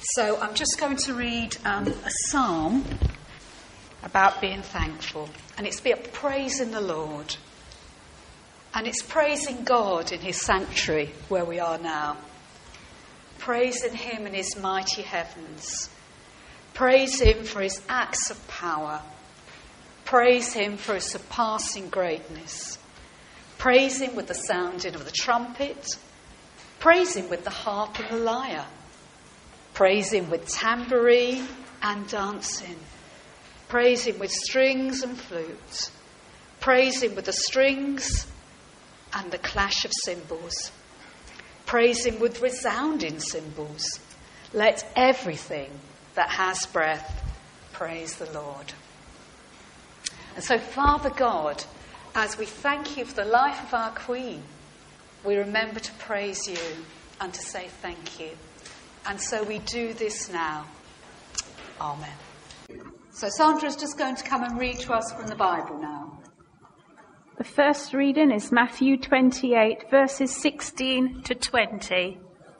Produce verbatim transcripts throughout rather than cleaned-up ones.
So I'm just going to read um, a psalm about being thankful. And it's about praising the Lord. And it's praising God in his sanctuary where we are now. Praising him in his mighty heavens. Praise him for his acts of power. Praise him for his surpassing greatness. Praise him with the sounding of the trumpet. Praise him with the harp and the lyre. Praise him with tambourine and dancing. Praise him with strings and flutes. Praise him with the strings and the clash of cymbals. Praise him with resounding cymbals. Let everything that has breath praise the Lord. And so, Father God, as we thank you for the life of our Queen, we remember to praise you and to say thank you. And so we do this now. Amen. So Sandra's just going to come and read to us from the Bible now. The first reading is Matthew twenty-eight, verses sixteen to twenty.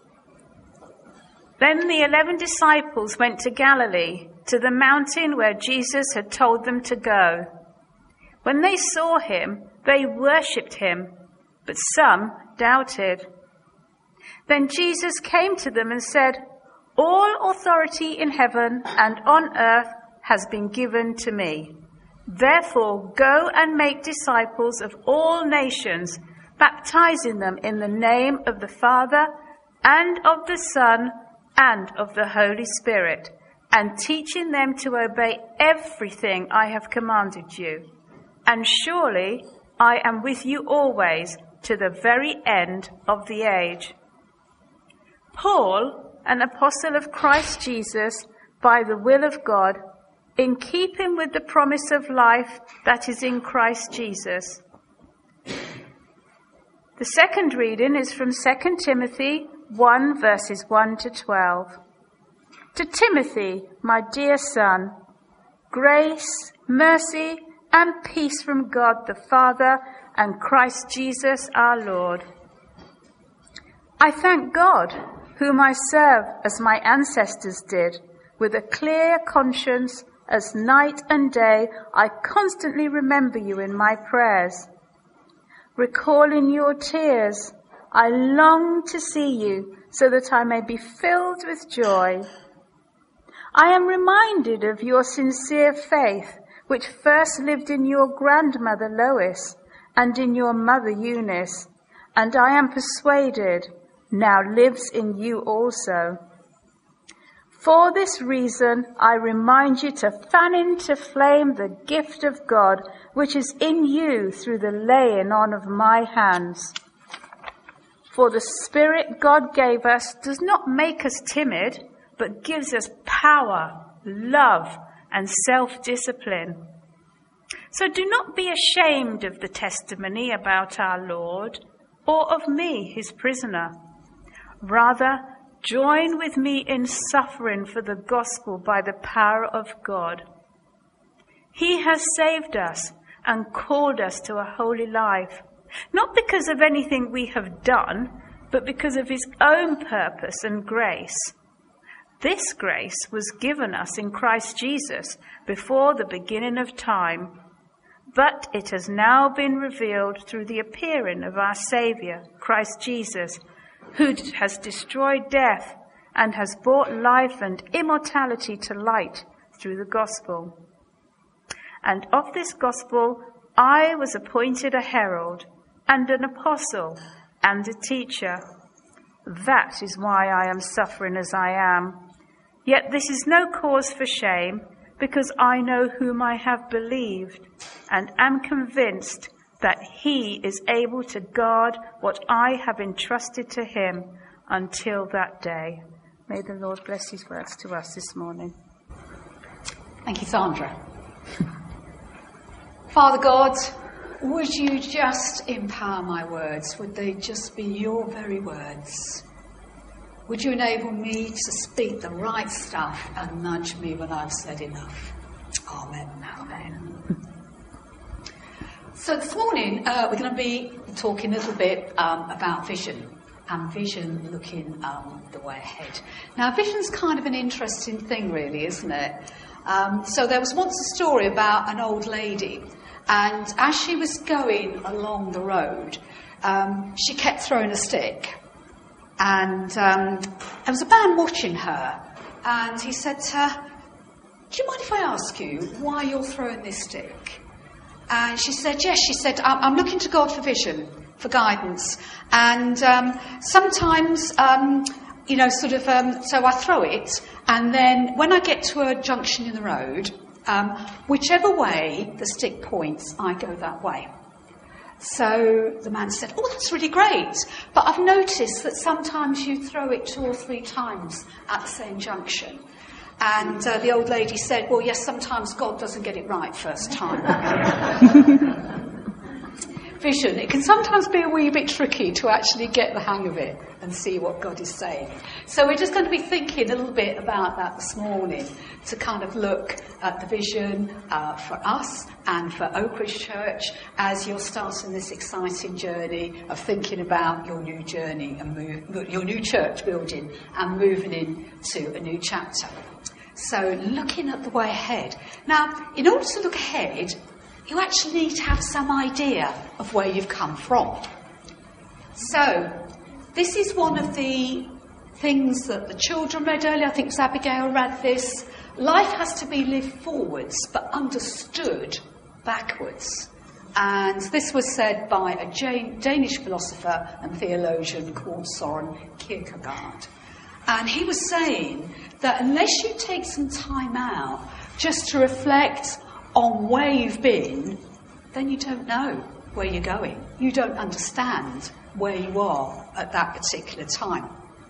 Then the eleven disciples went to Galilee, to the mountain where Jesus had told them to go. When they saw him, they worshipped him, but some doubted. Then Jesus came to them and said, "All authority in heaven and on earth has been given to me. Therefore, go and make disciples of all nations, baptizing them in the name of the Father and of the Son and of the Holy Spirit, and teaching them to obey everything I have commanded you. And surely I am with you always to the very end of the age." Paul, an apostle of Christ Jesus, by the will of God, in keeping with the promise of life that is in Christ Jesus. The second reading is from Second Timothy one, verses one to twelve. To Timothy, my dear son, grace, mercy, and peace from God the Father and Christ Jesus our Lord. I thank God, whom I serve as my ancestors did, with a clear conscience, as night and day I constantly remember you in my prayers. Recalling your tears, I long to see you so that I may be filled with joy. I am reminded of your sincere faith, which first lived in your grandmother Lois and in your mother Eunice, and I am persuaded now lives in you also. For this reason, I remind you to fan into flame the gift of God, which is in you through the laying on of my hands. For the Spirit God gave us does not make us timid, but gives us power, love, and self-discipline. So do not be ashamed of the testimony about our Lord, or of me, his prisoner. Rather, join with me in suffering for the gospel by the power of God. He has saved us and called us to a holy life, not because of anything we have done, but because of his own purpose and grace. This grace was given us in Christ Jesus before the beginning of time, but it has now been revealed through the appearing of our Saviour, Christ Jesus, who has destroyed death and has brought life and immortality to light through the gospel. And of this gospel I was appointed a herald and an apostle and a teacher. That is why I am suffering as I am. Yet this is no cause for shame, because I know whom I have believed and am convinced that he is able to guard what I have entrusted to him until that day. May the Lord bless his words to us this morning. Thank you, Sandra. Father God, would you just empower my words? Would they just be your very words? Would you enable me to speak the right stuff and nudge me when I've said enough? Amen. Amen. So this morning uh, we're going to be talking a little bit um, about vision. and vision looking um, the way ahead. Now, vision's kind of an interesting thing, really, isn't it? Um, so there was once a story about an old lady, and as she was going along the road, um, she kept throwing a stick. And um, there was a man watching her, and he said to her, "Do you mind if I ask you why you're throwing this stick?" And she said, "Yes." She said, I'm looking to God for vision, for guidance. And um, sometimes, um, you know, sort of, um, so I throw it, and then when I get to a junction in the road, um, whichever way the stick points, I go that way. So the man said, "Oh, that's really great. But I've noticed that sometimes you throw it two or three times at the same junction." And uh, the old lady said, "Well, yes, sometimes God doesn't get it right first time." Vision, it can sometimes be a wee bit tricky to actually get the hang of it and see what God is saying. So we're just going to be thinking a little bit about that this morning, to kind of look at the vision uh, for us and for Oakridge Church as you're starting this exciting journey of thinking about your new journey and move, your new church building and moving into a new chapter. So looking at the way ahead. Now, in order to look ahead, you actually need to have some idea of where you've come from. So, this is one of the things that the children read earlier. I think it was Abigail read this. Life has to be lived forwards, but understood backwards. And this was said by a Danish philosopher and theologian called Søren Kierkegaard. And he was saying that unless you take some time out just to reflect on where you've been, then you don't know where you're going. You don't understand where you are at that particular time.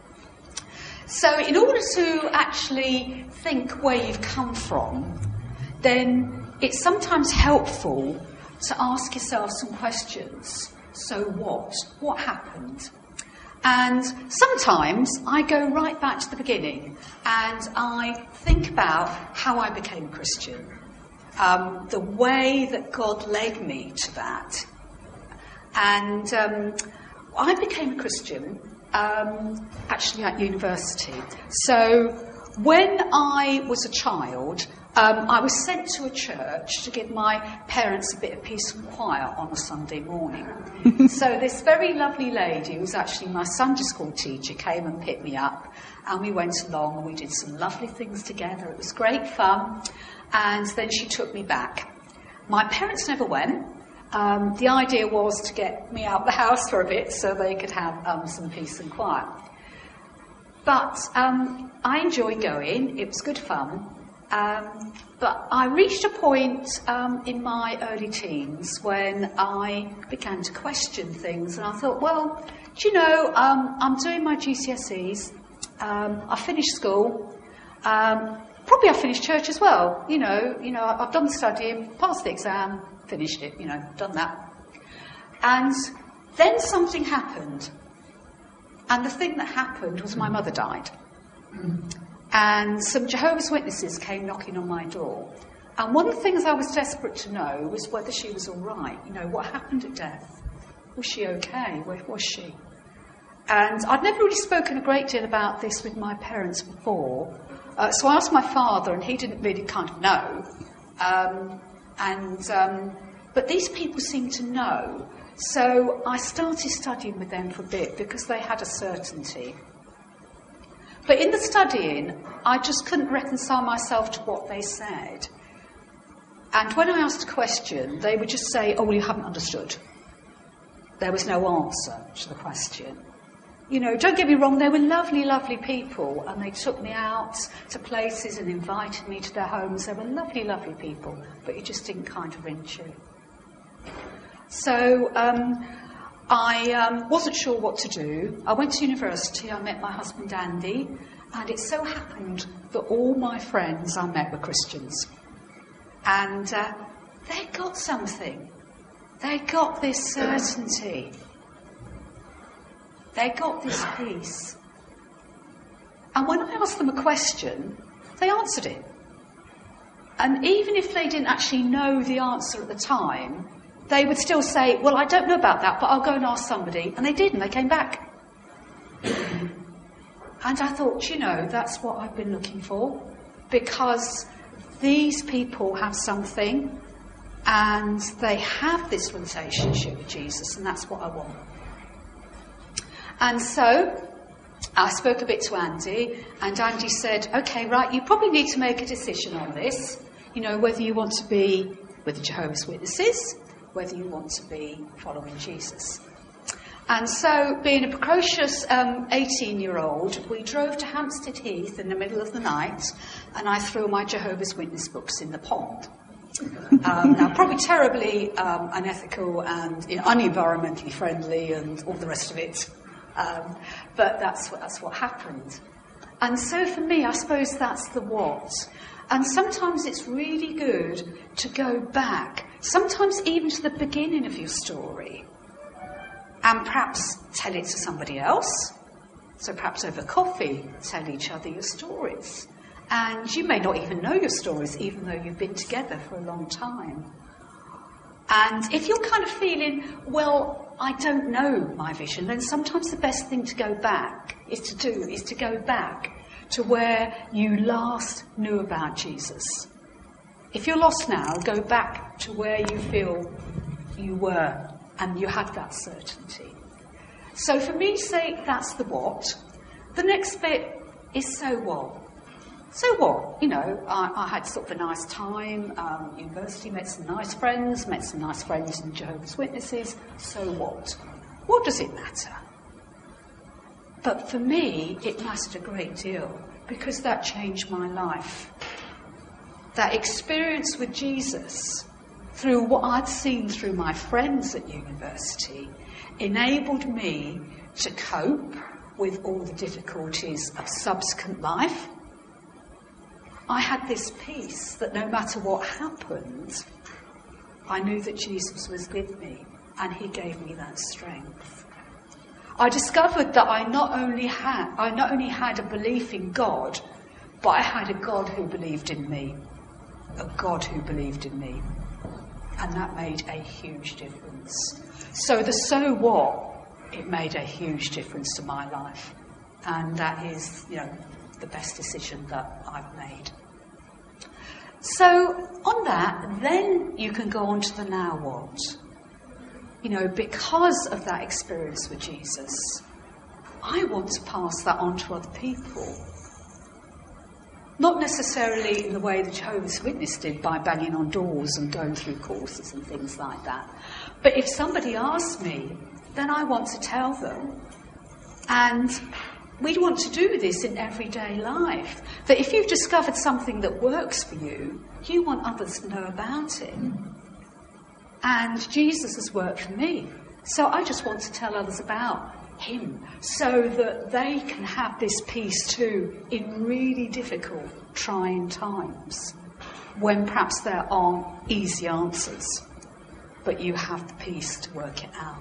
So in order to actually think where you've come from, then it's sometimes helpful to ask yourself some questions. So what? What happened? And sometimes I go right back to the beginning and I think about how I became a Christian. Um, the way that God led me to that. And um, I became a Christian um, actually at university. So when I was a child, um, I was sent to a church to give my parents a bit of peace and quiet on a Sunday morning. So this very lovely lady, who was actually my Sunday school teacher, came and picked me up, and we went along and we did some lovely things together. It was great fun. And then she took me back. My parents never went. Um, the idea was to get me out of the house for a bit so they could have um, some peace and quiet. But um, I enjoyed going. It was good fun. Um, but I reached a point um, in my early teens when I began to question things. And I thought, well, do you know, um, I'm doing my G C S Es. Um, I finished school. Um, Probably I finished church as well. You know, you know, I've done the studying, passed the exam, finished it, you know, done that. And then something happened. And the thing that happened was my mother died. And some Jehovah's Witnesses came knocking on my door. And one of the things I was desperate to know was whether she was all right. You know, what happened at death? Was she okay? Where was she? And I'd never really spoken a great deal about this with my parents before. Uh, so I asked my father, and he didn't really kind of know. Um, and um, but these people seemed to know. So I started studying with them for a bit because they had a certainty. But in the studying, I just couldn't reconcile myself to what they said. And when I asked a question, they would just say, "Oh, well, you haven't understood." There was no answer to the question. You know, don't get me wrong, they were lovely, lovely people, and they took me out to places and invited me to their homes. They were lovely, lovely people, but it just didn't kind of ring true. So um, I um, wasn't sure what to do. I went to university, I met my husband Andy, and it so happened that all my friends I met were Christians. And uh, they got something. They got this certainty. They got this peace. And when I asked them a question, they answered it. And even if they didn't actually know the answer at the time, they would still say, "Well, I don't know about that, but I'll go and ask somebody." And they did, and they came back. And I thought, you know, that's what I've been looking for, because these people have something and they have this relationship with Jesus, and that's what I want. And so I spoke a bit to Andy, and Andy said, okay, right, you probably need to make a decision on this, you know, whether you want to be with the Jehovah's Witnesses, whether you want to be following Jesus. And so, being a precocious um, eighteen-year-old, we drove to Hampstead Heath in the middle of the night, and I threw my Jehovah's Witness books in the pond. Um, now, probably terribly um, unethical and, you know, unenvironmentally friendly and all the rest of it. Um, but that's what, that's what happened. And so for me, I suppose that's the what. And sometimes it's really good to go back, sometimes even to the beginning of your story, and perhaps tell it to somebody else. So perhaps over coffee, tell each other your stories. And you may not even know your stories, even though you've been together for a long time. And if you're kind of feeling, well, I don't know my vision, then sometimes the best thing to go back is to do is to go back to where you last knew about Jesus. If you're lost now, go back to where you feel you were and you had that certainty. So for me to say that's the what, the next bit is so what? So what? You know, I, I had sort of a nice time, um, university, met some nice friends, met some nice friends in Jehovah's Witnesses. So what? What does it matter? But for me, it mattered a great deal, because that changed my life. That experience with Jesus, through what I'd seen through my friends at university, enabled me to cope with all the difficulties of subsequent life. I had this peace that no matter what happened, I knew that Jesus was with me, and he gave me that strength. I discovered that I not only had I not only had a belief in God, but I had a God who believed in me, a God who believed in me, and that made a huge difference. So the so what, it made a huge difference to my life, and that is, you know, the best decision that I've made. So on that, then you can go on to the now what. You know, because of that experience with Jesus, I want to pass that on to other people. Not necessarily in the way the Jehovah's Witness did, by banging on doors and going through courses and things like that. But if somebody asks me, then I want to tell them. And we want to do this in everyday life. That if you've discovered something that works for you, you want others to know about it. And Jesus has worked for me. So I just want to tell others about him, so that they can have this peace too in really difficult, trying times, when perhaps there aren't easy answers, but you have the peace to work it out.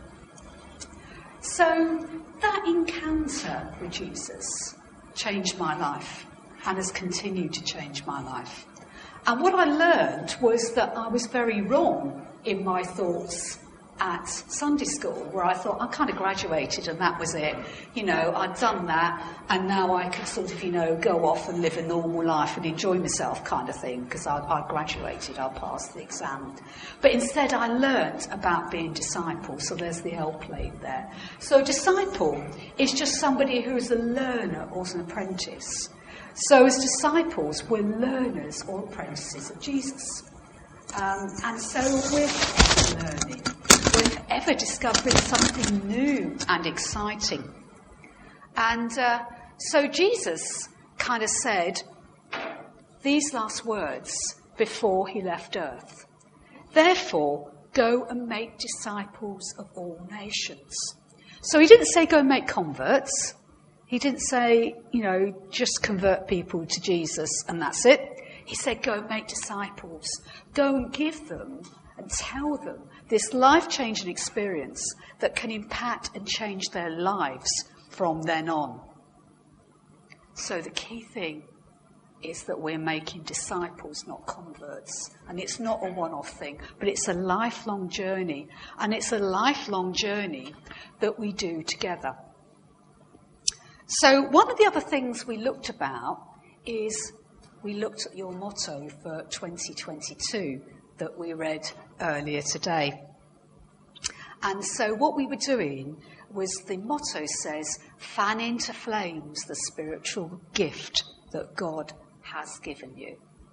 So that encounter with Jesus changed my life and has continued to change my life. And what I learned was that I was very wrong in my thoughts at Sunday school, where I thought I kind of graduated and that was it. You know, I'd done that and now I could sort of, you know, go off and live a normal life and enjoy myself kind of thing, because I'd, I'd graduated, I'd passed the exam. But instead I learnt about being disciple, so there's the L plate there. So a disciple is just somebody who is a learner or an apprentice. So as disciples, we're learners or apprentices of Jesus. Um, and so we're learning. We're forever discovering something new and exciting. And uh, so Jesus kind of said these last words before he left earth. Therefore, go and make disciples of all nations. So he didn't say go and make converts. He didn't say, you know, just convert people to Jesus and that's it. He said go and make disciples. Go and give them and tell them this life-changing experience that can impact and change their lives from then on. So the key thing is that we're making disciples, not converts. And it's not a one-off thing, but it's a lifelong journey. And it's a lifelong journey that we do together. So one of the other things we looked about is we looked at your motto for twenty twenty-two that we read earlier today. And so what we were doing was the motto says, fan into flames the spiritual gift that God has given you.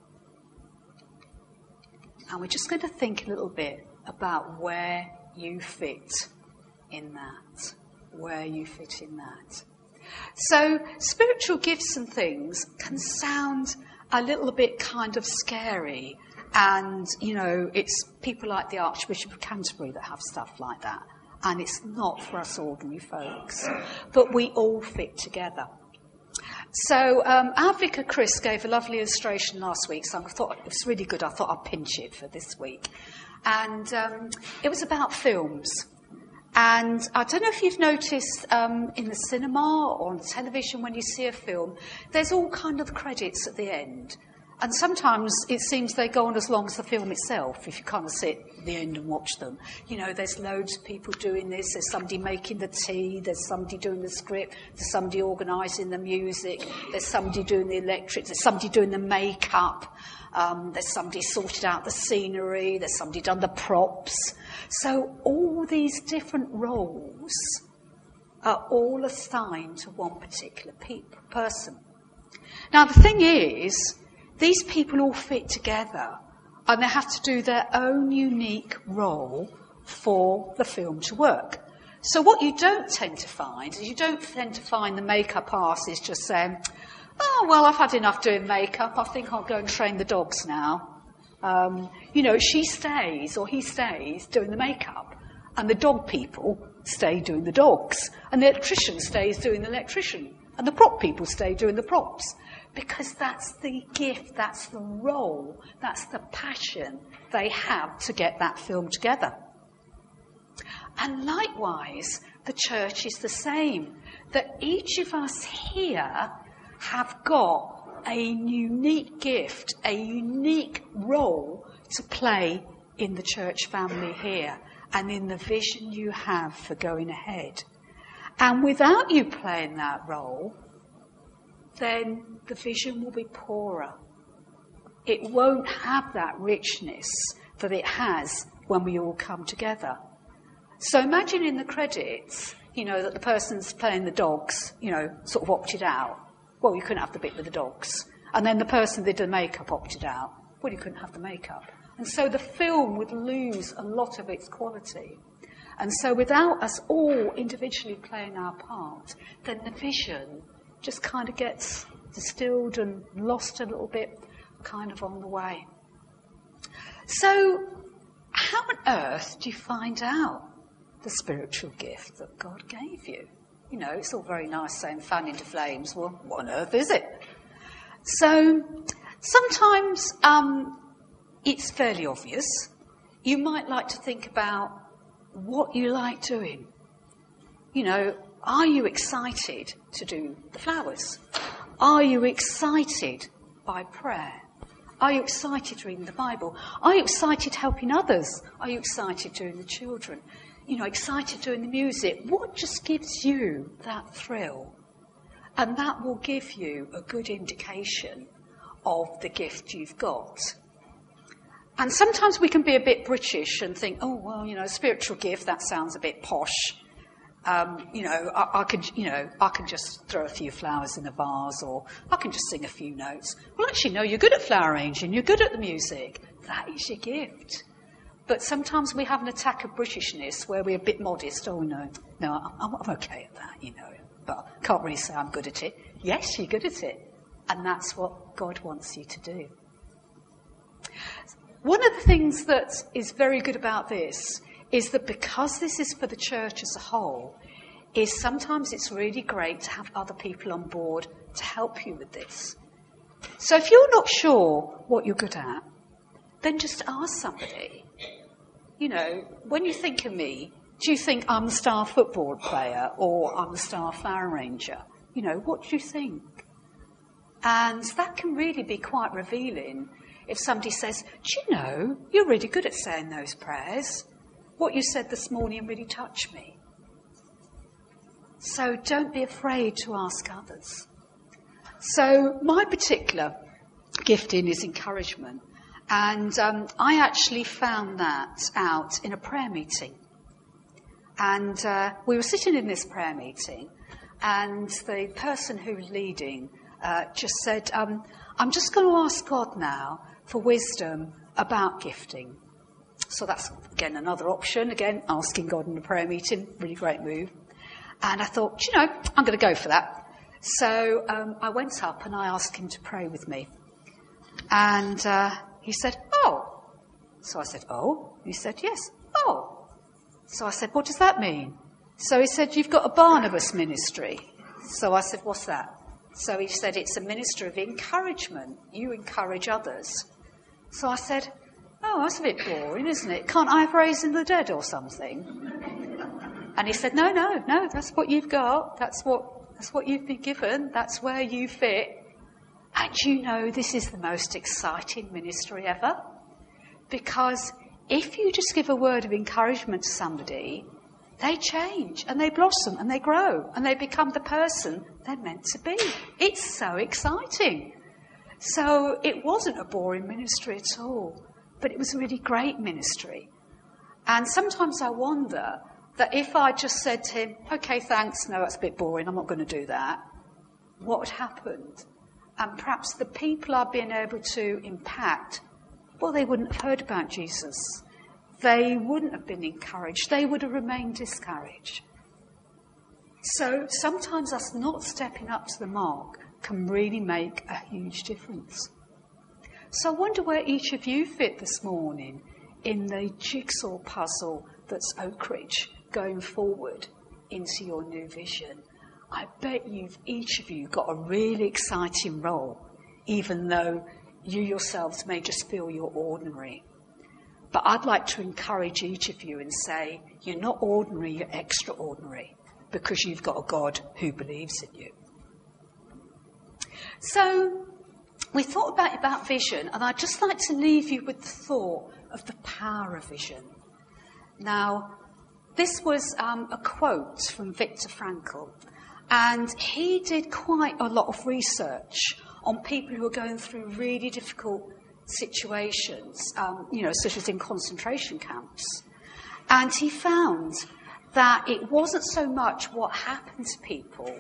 And we're just going to think a little bit about where you fit in that. Where you fit in that. So spiritual gifts and things can sound a little bit kind of scary. And, you know, it's people like the Archbishop of Canterbury that have stuff like that. And it's not for us ordinary folks. But we all fit together. So um, our Vicar Chris gave a lovely illustration last week, so I thought it was really good. I thought I'd pinch it for this week. And um, it was about films. And I don't know if you've noticed um, in the cinema or on television when you see a film, there's all kind of credits at the end. And sometimes it seems they go on as long as the film itself, if you kind of sit at the end and watch them. You know, there's loads of people doing this. There's somebody making the tea. There's somebody doing the script. There's somebody organising the music. There's somebody doing the electrics. There's somebody doing the makeup. Um, there's somebody sorted out the scenery. There's somebody done the props. So all these different roles are all assigned to one particular pe- person. Now, the thing is, these people all fit together and they have to do their own unique role for the film to work. So what you don't tend to find is you don't tend to find the makeup artist just saying, oh, well, I've had enough doing makeup. I think I'll go and train the dogs now. Um, you know, she stays or he stays doing the makeup and the dog people stay doing the dogs and the electrician stays doing the electrician and the prop people stay doing the props. Because that's the gift, that's the role, that's the passion they have to get that film together. And likewise, the church is the same. That each of us here have got a unique gift, a unique role to play in the church family here and in the vision you have for going ahead. And without you playing that role, then the vision will be poorer. It won't have that richness that it has when we all come together. So imagine in the credits, you know, that the person's playing the dogs, you know, sort of opted out. Well, you couldn't have the bit with the dogs. And then the person that did the makeup opted out. Well, you couldn't have the makeup. And so the film would lose a lot of its quality. And so without us all individually playing our part, then the vision just kind of gets distilled and lost a little bit, kind of on the way. So, how on earth do you find out the spiritual gift that God gave you? You know, it's all very nice saying fan into flames. Well, what on earth is it? So, sometimes um, it's fairly obvious. You might like to think about what you like doing. You know, are you excited to do the flowers? Are you excited by prayer? Are you excited reading the Bible? Are you excited helping others? Are you excited doing the children? You know, excited doing the music? What just gives you that thrill? And that will give you a good indication of the gift you've got. And sometimes we can be a bit British and think, oh, well, you know, spiritual gift, that sounds a bit posh. Um, you know, I, I could, you know, I can just throw a few flowers in a vase, or I can just sing a few notes. Well, actually, no, you're good at flower arranging, you're good at the music. That is your gift. But sometimes we have an attack of Britishness where we're a bit modest. Oh, no, no, I'm, I'm okay at that, you know, but I can't really say I'm good at it. Yes, you're good at it. And that's what God wants you to do. One of the things that is very good about this is that because this is for the church as a whole, is sometimes it's really great to have other people on board to help you with this. So if you're not sure what you're good at, then just ask somebody. You know, when you think of me, do you think I'm a star football player or I'm a star flower arranger? You know, what do you think? And that can really be quite revealing if somebody says, do you know, you're really good at saying those prayers. What you said this morning really touched me. So don't be afraid to ask others. So my particular gifting is encouragement. And um, I actually found that out in a prayer meeting. And uh, we were sitting in this prayer meeting, and the person who was leading uh, just said, um, I'm just going to ask God now for wisdom about gifting. So that's, again, another option. Again, asking God in a prayer meeting. Really great move. And I thought, you know, I'm going to go for that. So um, I went up and I asked him to pray with me. And uh, he said, oh. So I said, oh. He said, yes. Oh. So I said, what does that mean? So he said, you've got a Barnabas ministry. So I said, what's that? So he said, it's a ministry of encouragement. You encourage others. So I said, oh, that's a bit boring, isn't it? Can't I have raising the dead or something? And he said, no, no, no, that's what you've got. That's what, that's what you've been given. That's where you fit. And you know, this is the most exciting ministry ever. Because if you just give a word of encouragement to somebody, they change and they blossom and they grow and they become the person they're meant to be. It's so exciting. So it wasn't a boring ministry at all, but it was a really great ministry. And sometimes I wonder that if I just said to him, okay, thanks, no, that's a bit boring, I'm not going to do that, what would happen? And perhaps the people I've been able to impact, well, they wouldn't have heard about Jesus. They wouldn't have been encouraged. They would have remained discouraged. So sometimes us not stepping up to the mark can really make a huge difference. So I wonder where each of you fit this morning in the jigsaw puzzle that's Oak Ridge going forward into your new vision. I bet you've each of you got a really exciting role, even though you yourselves may just feel you're ordinary. But I'd like to encourage each of you and say, you're not ordinary, you're extraordinary, because you've got a God who believes in you. So we thought about, about vision, and I'd just like to leave you with the thought of the power of vision. Now, this was um, a quote from Viktor Frankl, and he did quite a lot of research on people who are going through really difficult situations, um, you know, such as in concentration camps. And he found that it wasn't so much what happened to people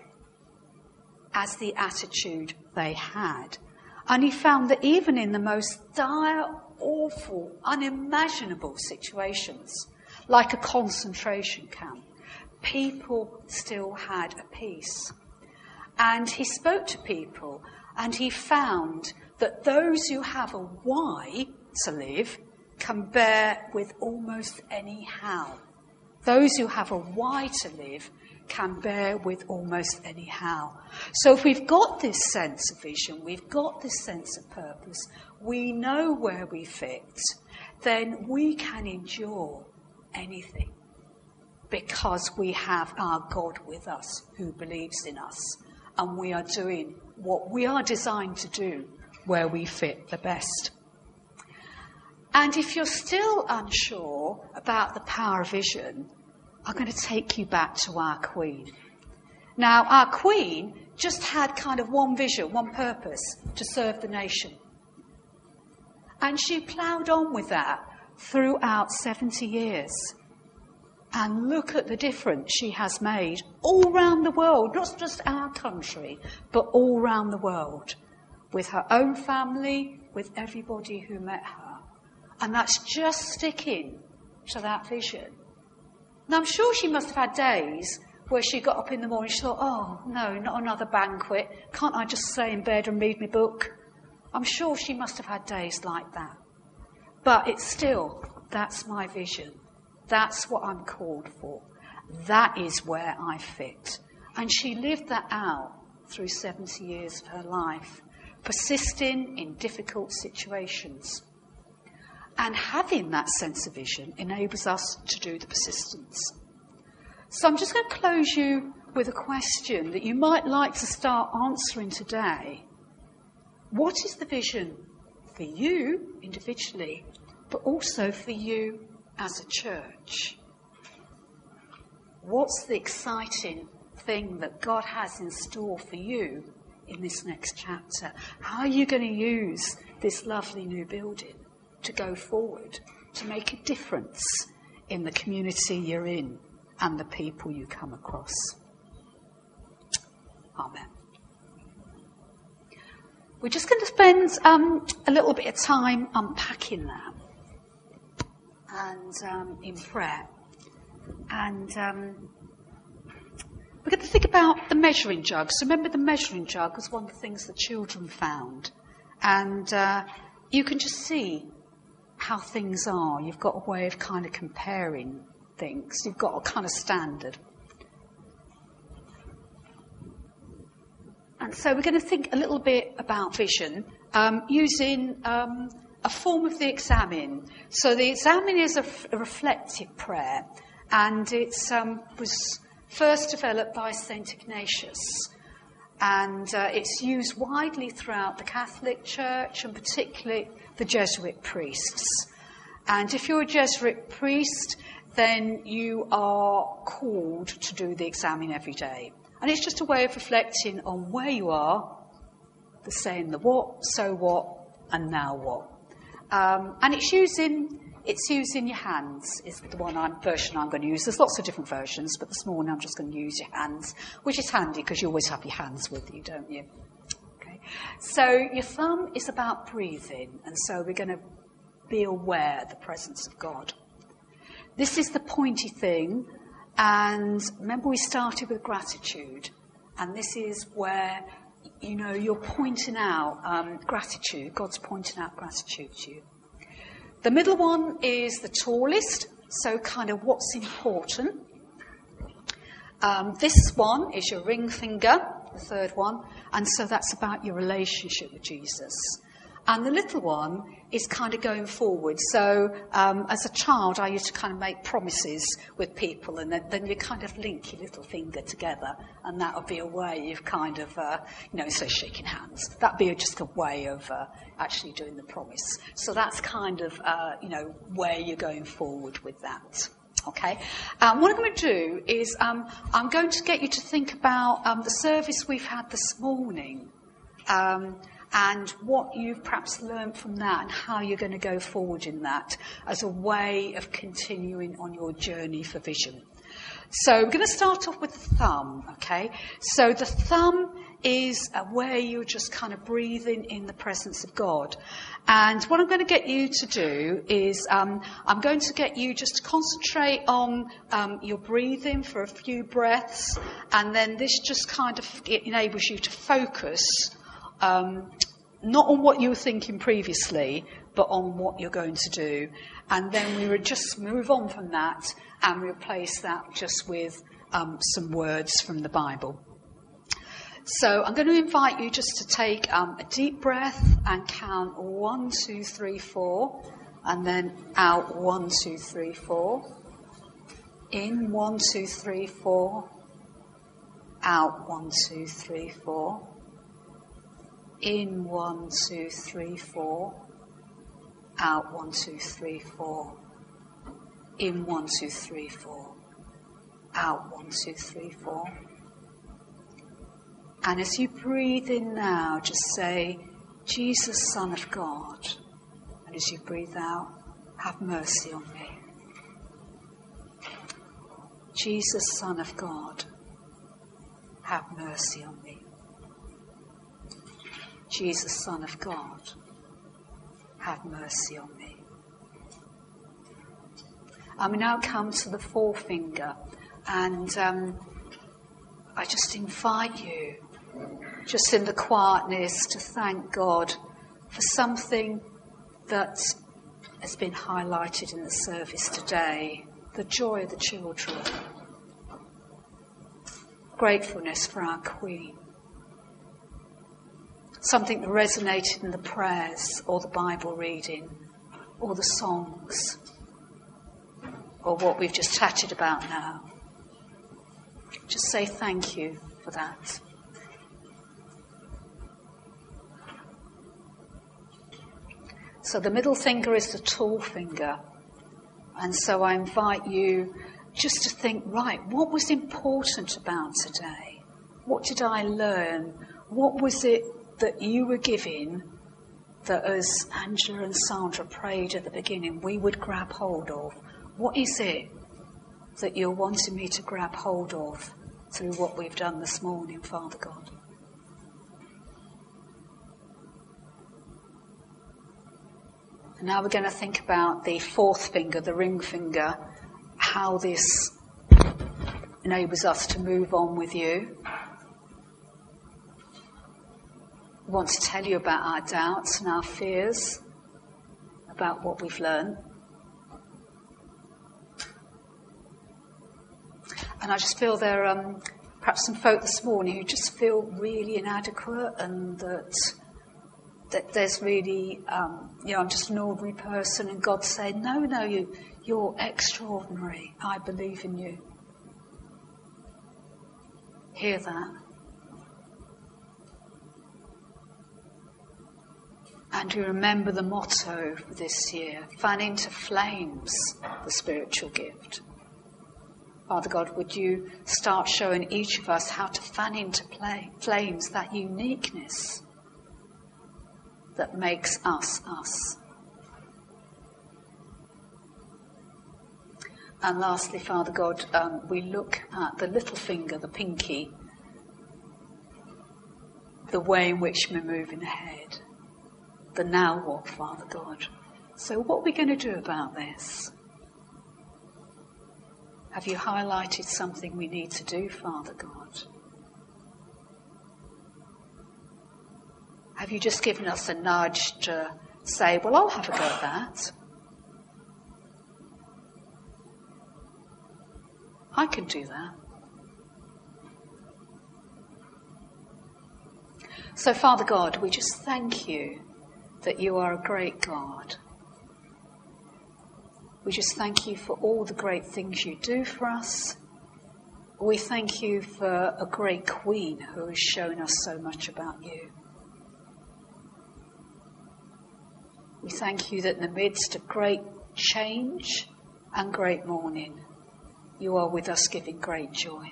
as the attitude they had. And he found that even in the most dire, awful, unimaginable situations, like a concentration camp, people still had a peace. And he spoke to people, and he found that those who have a why to live can bear with almost any how. Those who have a why to live can bear with almost any how. So if we've got this sense of vision, we've got this sense of purpose, we know where we fit, then we can endure anything because we have our God with us who believes in us, and we are doing what we are designed to do where we fit the best. And if you're still unsure about the power of vision, I'm going to take you back to our Queen. Now, our Queen just had kind of one vision, one purpose, to serve the nation. And she ploughed on with that throughout seventy years. And look at the difference she has made all around the world, not just our country, but all around the world, with her own family, with everybody who met her. And that's just sticking to that vision. Now, I'm sure she must have had days where she got up in the morning and she thought, oh, no, not another banquet. Can't I just stay in bed and read my book? I'm sure she must have had days like that. But it's still, that's my vision. That's what I'm called for. That is where I fit. And she lived that out through seventy years of her life, persisting in difficult situations. And having that sense of vision enables us to do the persistence. So I'm just going to close you with a question that you might like to start answering today. What is the vision for you individually, but also for you as a church? What's the exciting thing that God has in store for you in this next chapter? How are you going to use this lovely new building to go forward, to make a difference in the community you're in and the people you come across? Amen. We're just going to spend um, a little bit of time unpacking that and um, in prayer. And um, we're going to think about the measuring jug. So remember, the measuring jug was one of the things the children found. And uh, you can just see how things are. You've got a way of kind of comparing things. You've got a kind of standard. And so we're going to think a little bit about vision um, using um, a form of the Examen. So the Examen is a, f- a reflective prayer, and it um, was first developed by Saint Ignatius. And uh, it's used widely throughout the Catholic Church, and particularly the Jesuit priests. And if you're a Jesuit priest, then you are called to do the Examen every day. And it's just a way of reflecting on where you are, the saying the what, so what, and now what. Um, and it's using it's using your hands is the one I'm, version I'm going to use. There's lots of different versions, but this morning I'm just going to use your hands, which is handy because you always have your hands with you, don't you? Okay. So your thumb is about breathing, and so we're going to be aware of the presence of God. This is the pointy thing. And remember, we started with gratitude, and this is where, you know, you're pointing out um, gratitude. God's pointing out gratitude to you. The middle one is the tallest, so kind of what's important. Um, this one is your ring finger, the third one, and so that's about your relationship with Jesus. And the little one is kind of going forward. So um, as a child, I used to kind of make promises with people, and then, then you kind of link your little finger together, and that would be a way of kind of, uh, you know, instead of shaking hands. That would be just a way of uh, actually doing the promise. So that's kind of, uh, you know, where you're going forward with that. Okay. Um, what I'm going to do is um, I'm going to get you to think about um, the service we've had this morning. Um, and what you've perhaps learned from that and how you're going to go forward in that as a way of continuing on your journey for vision. So we're going to start off with the thumb, okay? So the thumb is uh, where you're just kind of breathing in the presence of God. And what I'm going to get you to do is um, I'm going to get you just to concentrate on um, your breathing for a few breaths, and then this just kind of it enables you to focus Um, not on what you were thinking previously, but on what you're going to do. And then we would just move on from that and replace that just with um, some words from the Bible. So I'm going to invite you just to take um, a deep breath and count one, two, three, four, and then out one, two, three, four. In one, two, three, four. Out one, two, three, four. In one, two, three, four. Out one, two, three, four. In one, two, three, four. Out one, two, three, four. And as you breathe in now, just say, Jesus, Son of God. And as you breathe out, have mercy on me. Jesus, Son of God, have mercy on me. Jesus, Son of God, have mercy on me. And we now come to the forefinger, and um, I just invite you, just in the quietness, to thank God for something that has been highlighted in the service today, the joy of the children, gratefulness for our Queen. Something that resonated in the prayers or the Bible reading or the songs or what we've just chatted about now. Just say thank you for that. So the middle finger is the tall finger. And so I invite you just to think, right, what was important about today? What did I learn? What was it that you were giving that, as Angela and Sandra prayed at the beginning, we would grab hold of? What is it that you're wanting me to grab hold of through what we've done this morning, Father God? And now we're going to think about the fourth finger, the ring finger, how this enables us to move on with you. I want to tell you about our doubts and our fears, about what we've learned. And I just feel there are um, perhaps some folk this morning who just feel really inadequate, and that that there's really, um, you know, I'm just an ordinary person, and God's saying, no, no, you, you're extraordinary. I believe in you. Hear that. And we remember the motto for this year: fan into flames the spiritual gift. Father God, would you start showing each of us how to fan into play, flames that uniqueness that makes us us. And lastly, Father God, um, we look at the little finger, the pinky, the way in which we're moving ahead. The now what, Father God? So what are we going to do about this? Have you highlighted something we need to do, Father God? Have you just given us a nudge to say, well, I'll have a go at that? I can do that. So, Father God, we just thank you that you are a great God. We just thank you for all the great things you do for us. We thank you for a great Queen who has shown us so much about you. We thank you that in the midst of great change and great mourning, you are with us giving great joy.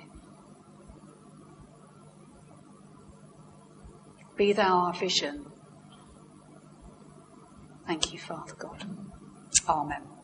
Be thou our vision. Thank you, Father God. Amen.